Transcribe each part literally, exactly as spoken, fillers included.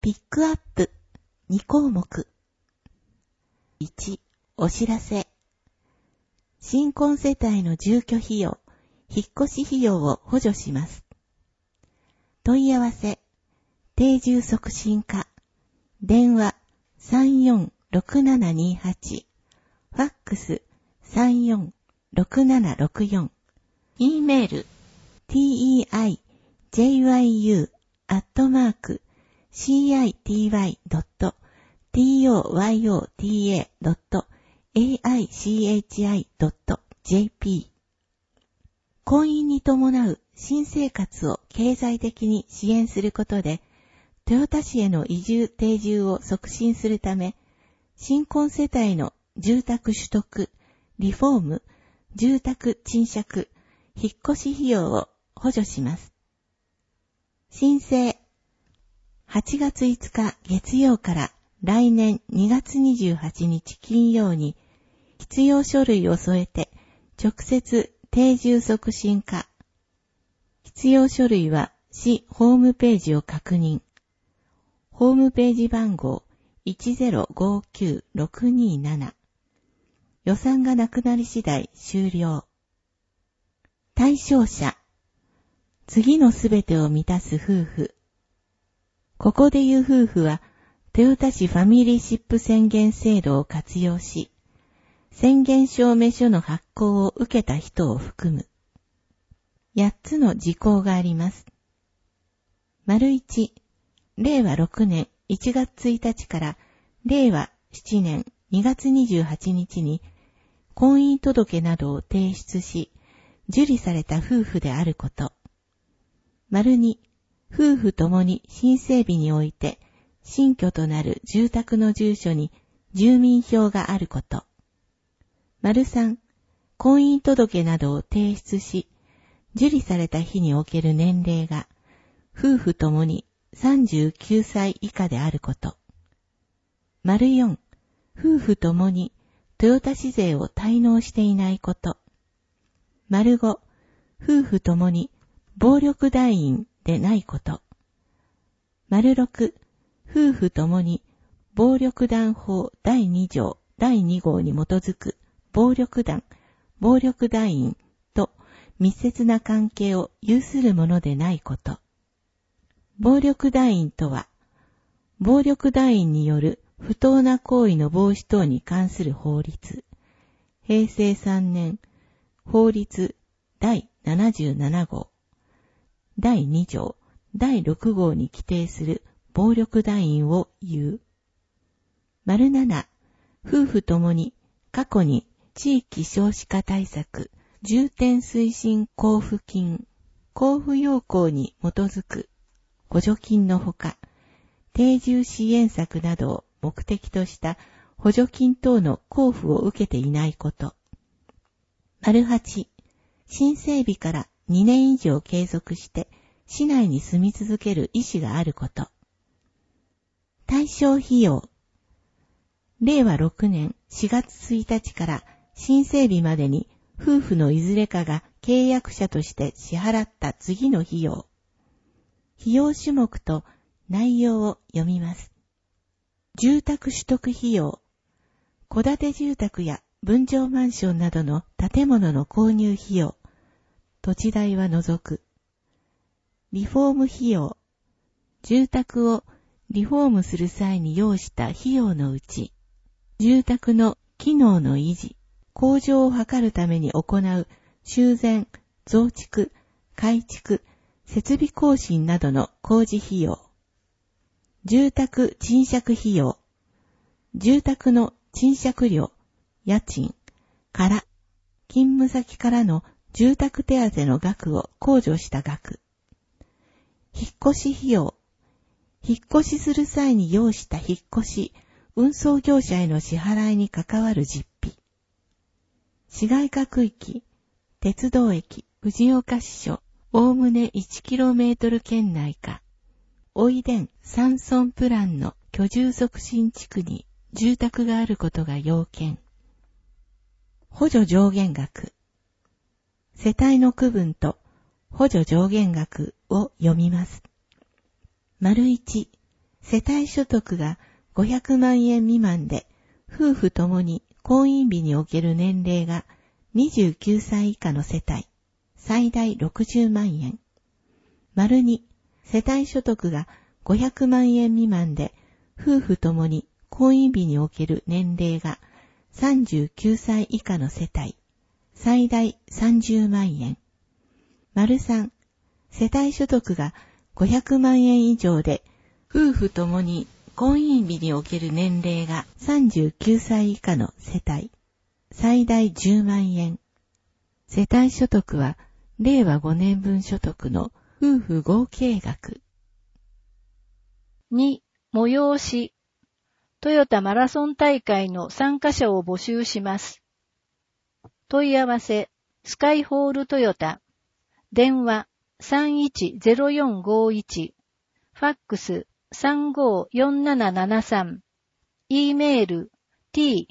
ピックアップに項目。いち、お知らせ。新婚世帯の住居費用、引っ越し費用を補助します。問い合わせ、定住促進課、電話 さんよんろくななにはち、ファックス さんよんろくななろくよん、E メール ティーイーアイジェイワイユー アットマーク シーアイティーワイ ドット トヨタ ドット エーアイシーエイチアイ ドット ジェーピー 婚姻に伴う新生活を経済的に支援することで、豊田市への移住定住を促進するため、新婚世帯の住宅取得、リフォーム、住宅賃借、引っ越し費用を補助します。申請、はちがついつか月曜から来年にがつにじゅうはちにち金曜に必要書類を添えて直接定住促進課。必要書類は市ホームページを確認。ホームページ番号 いちゼロごきゅうろくになな。予算がなくなり次第終了。対象者。次のすべてを満たす夫婦。ここで言う夫婦は、豊田市ファミリーシップ宣言制度を活用し、宣言証明書の発行を受けた人を含む。やっつの事項があります。丸いち、れいわろくねんいちがつついたちかられいわしちねんにがつにじゅうはちにちに婚姻届などを提出し、受理された夫婦であること。丸に、夫婦ともに新整備において、新居となる住宅の住所に住民票があること。丸さん、婚姻届などを提出し、受理された日における年齢が、夫婦ともにさんじゅうきゅうさい以下であること。丸よん、夫婦ともに豊田市税を滞納していないこと。丸ご、夫婦ともに暴力団員でないこと。丸ろく、夫婦ともに暴力団法だいにじょうだいにごうに基づく暴力団、暴力団員と密接な関係を有するものでないこと。暴力団員とは、暴力団員による不当な行為の防止等に関する法律、へいせいさんねん、法律だいななじゅうななごう、だいにじょう、だいろくごうに規定する暴力団員を言う。丸なな、夫婦ともに過去に地域少子化対策、重点推進交付金、交付要項に基づく補助金のほか、定住支援策などを目的とした補助金等の交付を受けていないこと。丸はち、新整備からにねん以上継続して市内に住み続ける意思があること。対象費用。れいわろくねんしがつついたちから新整備までに夫婦のいずれかが契約者として支払った次の費用。費用種目と内容を読みます。住宅取得費用。戸建て住宅や分譲マンションなどの建物の購入費用。土地代は除く。リフォーム費用。住宅をリフォームする際に要した費用のうち、住宅の機能の維持、向上を図るために行う修繕、増築、改築、設備更新などの工事費用。住宅賃借費用。住宅の賃借料、家賃から、勤務先からの住宅手当の額を控除した額。引っ越し費用。引っ越しする際に要した引っ越し、運送業者への支払いに関わる実費。市街化区域、鉄道駅、藤岡支所、おおむね いちキロメートル 圏内か、おいでん山村プランの居住促進地区に住宅があることが要件。補助上限額。世帯の区分と補助上限額を読みます。丸いち、 世帯所得がごひゃくまんえん未満で、夫婦ともに婚姻日における年齢がにじゅうきゅうさい以下の世帯、最大ろくじゅうまんえん。丸に、世帯所得がごひゃくまんえん未満で、夫婦ともに婚姻日における年齢がさんじゅうきゅうさい以下の世帯、最大さんじゅうまんえん。丸さん、世帯所得がごひゃくまんえん以上で、夫婦ともに婚姻日における年齢がさんじゅうきゅうさい以下の世帯、最大じゅうまんえん。世帯所得は、れいわごねんぶん所得の夫婦合計額。 に、催し。トヨタマラソン大会の参加者を募集します。問い合わせ、スカイホールトヨタ。電話 さんいちゼロよんごいち。ファックス さんごよんななななさん。e メール t-taikyo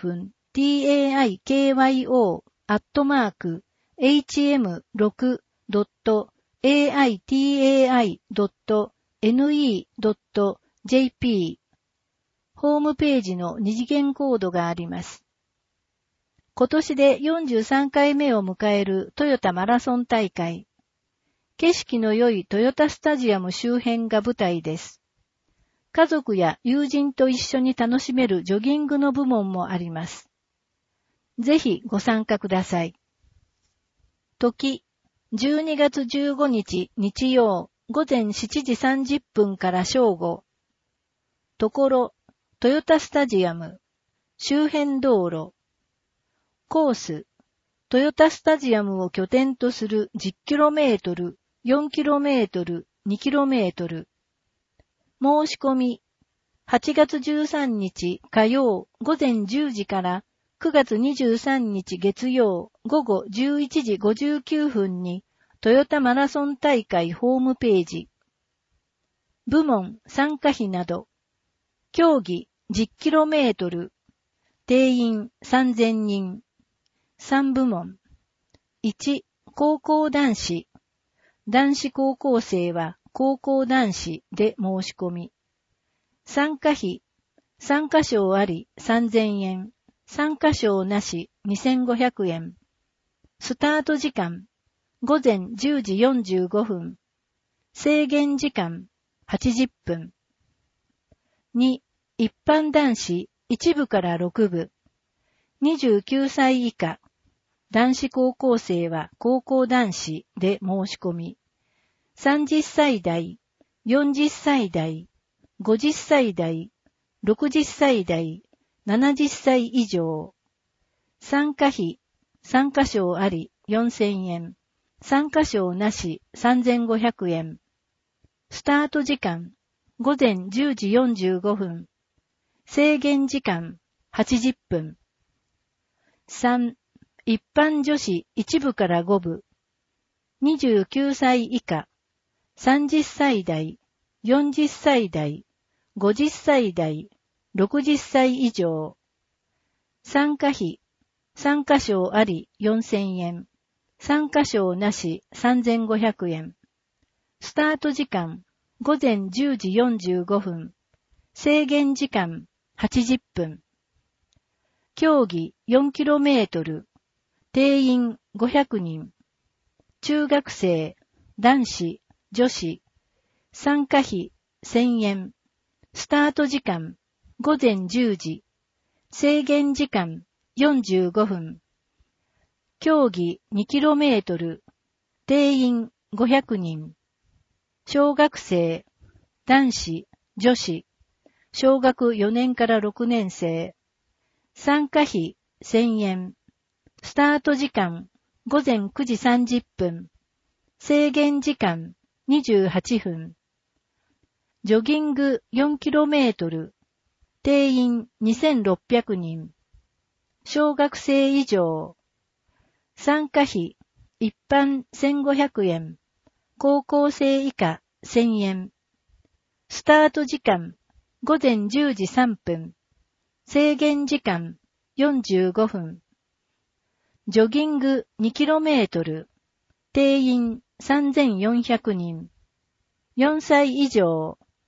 アットマーク エイチエムろくドットエーアイティーエーアイドットエヌイードットジェーピー ホームページの二次元コードがあります。今年でよんじゅうさんかいめを迎えるトヨタマラソン大会。景色の良いトヨタスタジアム周辺が舞台です。家族や友人と一緒に楽しめるジョギングの部門もあります。ぜひご参加ください。時、じゅうにがつじゅうごにち日曜午前しちじさんじゅっぷんから正午。ところ、トヨタスタジアム、周辺道路。コース、トヨタスタジアムを拠点とする じゅっキロメートル、よんキロメートル、にキロメートル。申し込み、はちがつじゅうさんにち火曜午前じゅうじからくがつにじゅうさんにち月曜午後じゅういちじごじゅうきゅうふんにトヨタマラソン大会ホームページ。部門参加費など。競技 じゅっキロメートル。定員さんぜんにん。さんぶもん。いち、高校男子。男子高校生は高校男子で申し込み。参加費。参加賞ありさんぜんえん。参加賞なしにせんごひゃくえん。スタート時間。午前じゅうじよんじゅうごふん。制限時間はちじゅっぷん。に、一般男子いちぶからろくぶ。にじゅうきゅうさい以下。男子高校生は高校男子で申し込み。さんじゅっさい代、よんじゅっさい代、ごじゅっさい代、ろくじゅっさい代、ななじゅっさい以上。参加費、参加賞ありよんせんえん。参加賞なしさんぜんごひゃくえん。スタート時間、午前じゅうじよんじゅうごふん。制限時間、はちじゅっぷん。さん、一般女子いちぶからごぶ。にじゅうきゅうさい以下。さんじゅっさい代、よんじゅっさい代、ごじゅっさい代、ろくじゅっさい以上。参加費、参加賞ありよんせんえん。参加賞なしさんぜんごひゃくえん。スタート時間、午前じゅうじよんじゅうごふん。制限時間、はちじゅっぷん。競技 よんキロメートル。定員ごひゃくにん。中学生、男子、女子。参加費せんえん。スタート時間、午前じゅうじ。制限時間よんじゅうごふん。競技 にキロメートル。定員ごひゃくにん。小学生、男子、女子。小学よねんからろくねん生。参加費せんえん。スタート時間午前くじさんじゅっぷん。制限時間にじゅうはっぷん。ジョギング よんキロメートル。定員にせんろっぴゃくにん。小学生以上。参加費、一般せんごひゃくえん。高校生以下せんえん。スタート時間午前じゅうじさんぷん。制限時間よんじゅうごふん。ジョギング にキロメートル。定員さんぜんよんひゃくにん。よんさい以上。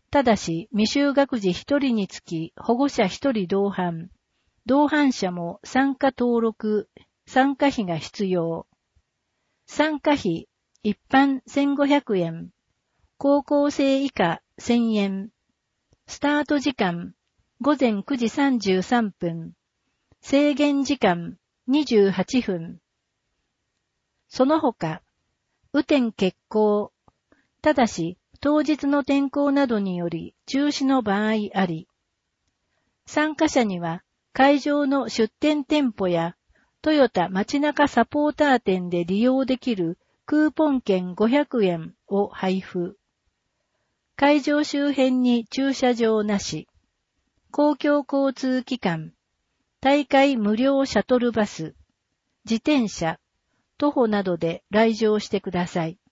ただし、未就学児一人につき保護者一人同伴、同伴者も参加登録、参加費が必要。参加費、一般せんごひゃくえん、高校生以下せんえん。スタート時間、ごぜんくじさんじゅうさんぷん。制限時間、にじゅうはっぷん。その他、雨天決行。ただし、当日の天候などにより中止の場合あり。参加者には、会場の出店店舗や、トヨタ街中サポーター店で利用できるクーポン券ごひゃくえんを配布。会場周辺に駐車場なし。公共交通機関。大会無料シャトルバス。自転車。徒歩などで来場してください。